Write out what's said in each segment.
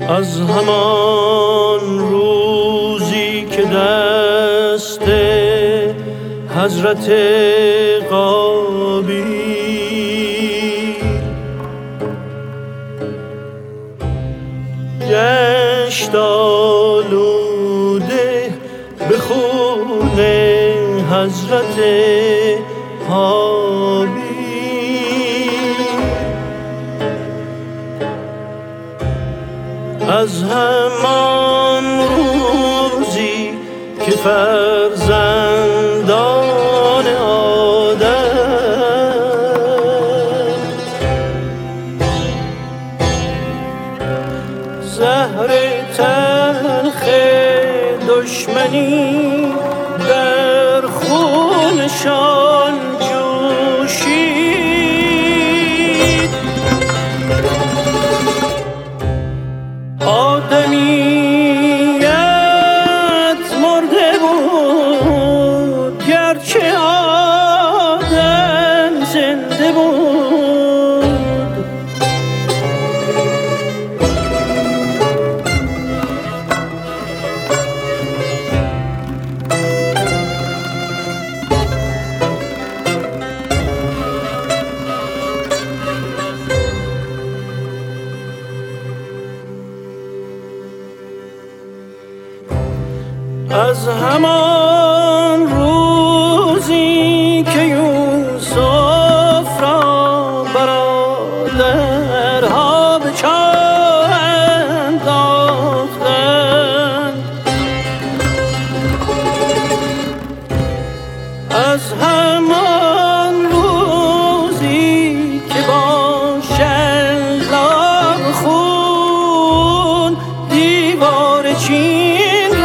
از همان روزی که دست حضرت قابیل گشت آلوده به خون حضرت حابیل، از همان روزی که فرزندان آدم زهر تلخ دشمنی در خونشان جوشید. آدمیت مرده بود گرچه آدم زنده بود. از همان روزی که یوسف را برادرها به چاه انداختند، از همان روزی که با شلاق خون دیوار چین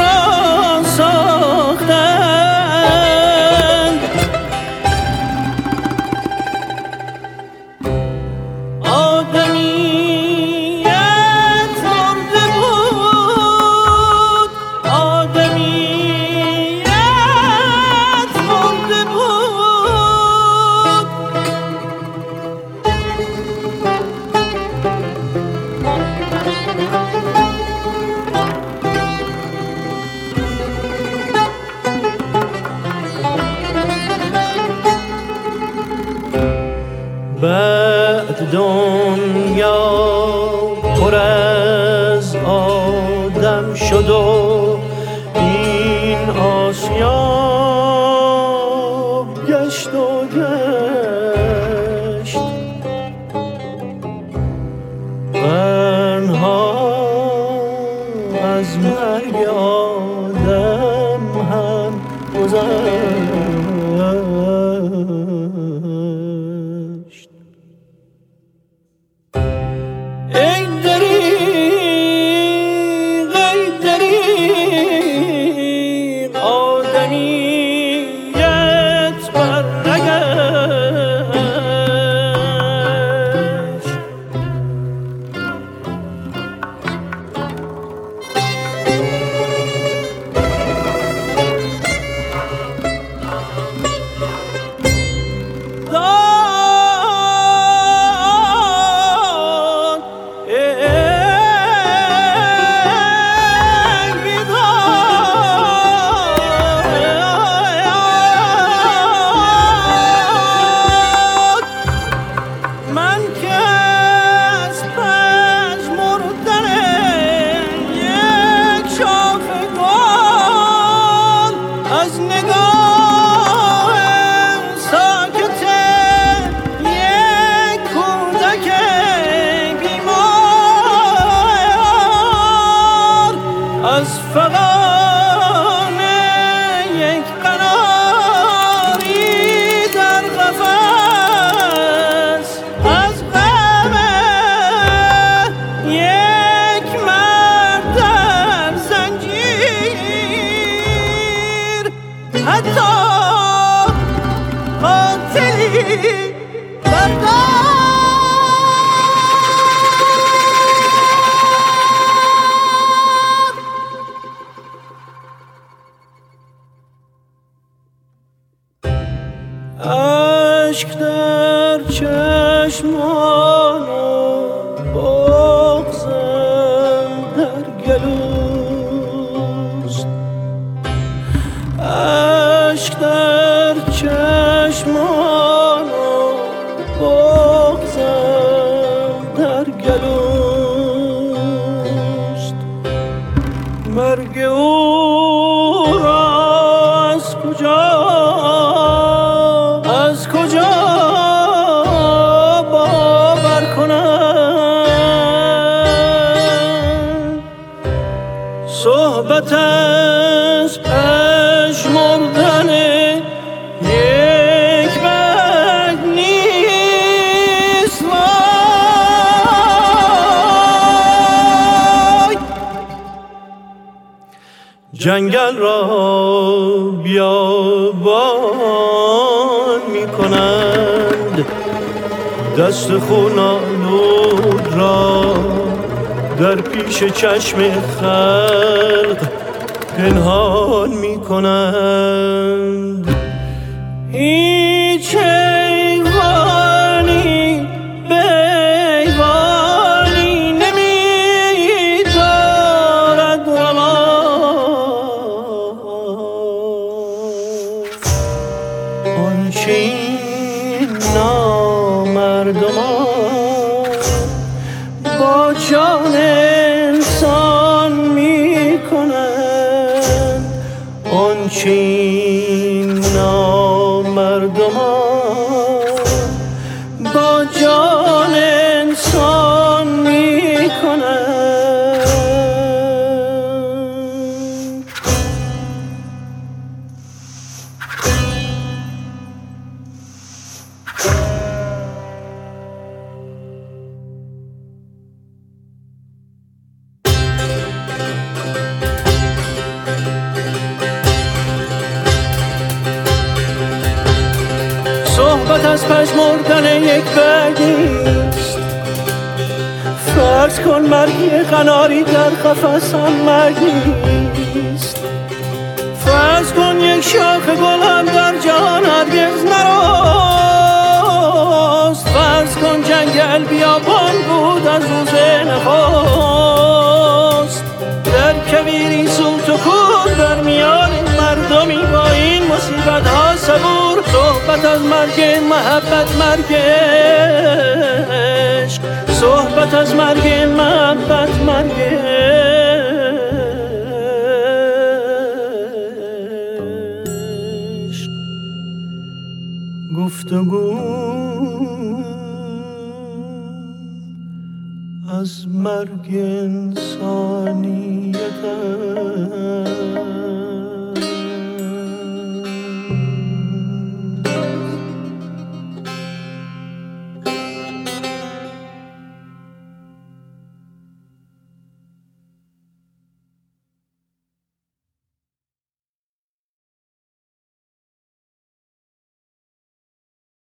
بعد دنیا پر از آدم شد و این آسیاب گشت و گشت، قرنها از مرگ آدم هم گذشت. از فغان یک قناری در قفس، از غم یک مرد در زنجیر، حتی قاتلی بردار. عشق در چشمان و بغضم از پژمردن یک برگ نیست. وای جنگل را بیابان می کنند، دست خون آلود را در پیش چشم خلق پنهان می کنند. هیچ حیوانی به حیوانی نمی دارد آنچه این نامردمان با جان انسان می کنند، آنچه این نامردمان با جان انسان می کنند. صحبت از پژمردن یک برگیست. فرض کن مرگی قناری در قفس هم مرگیست. فرض کن یک شاخ گل هم در جهان هرگز نرست. فرض کن جنگل بیابان بود از روز نخست. در کویری سوت و کور در میان این مردمی با این مصیبت ها صبور. صحبت از مرگ محبت، مرگ عشق. صحبت از مرگ محبت، مرگ عشق. گفتگو از مرگ انسانیت